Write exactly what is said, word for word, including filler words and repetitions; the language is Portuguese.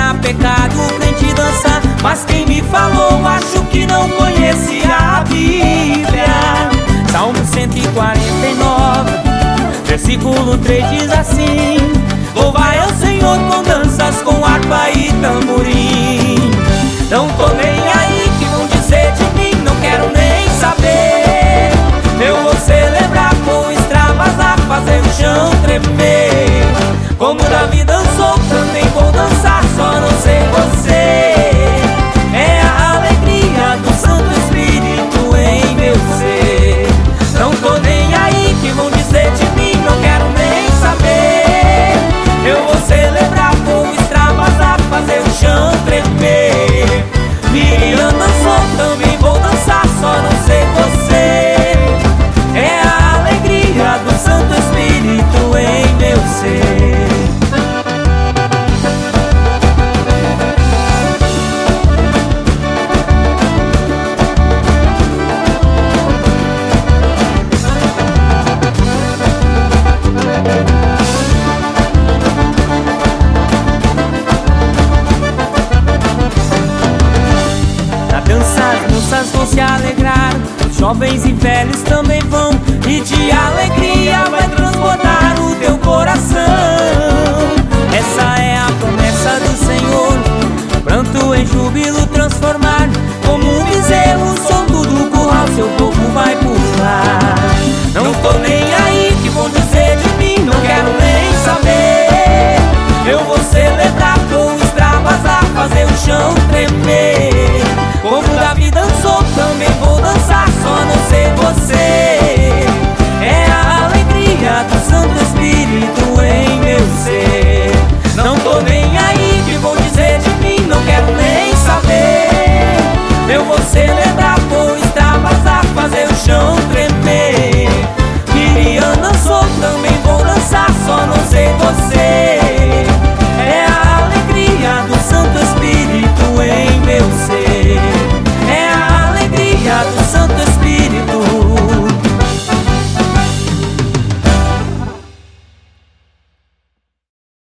era pecado o crente dançar, mas quem me falou acho que não conhecia a Bíblia. Salmo cento e quarenta e nove, versículo três diz assim: louvai ao Senhor com danças, com harpa e tamborim. Não tô nem aí que vão dizer de mim, não quero nem saber. Eu vou celebrar com extravasar, fazer o chão tremer. Como Davi dançou, também vou dançar, só não sei você. É a alegria do Santo Espírito em meu ser. Não tô nem aí que vão dizer de mim, não quero nem saber. Eu vou celebrar, vou extravasar, fazer o chão tremer. Miriam dançou, também vou dançar, só não sei você. É a alegria do Santo Espírito em meu ser. As moças vão se alegrar, os jovens e velhos também vão, e de alegria vai transbordar o teu coração.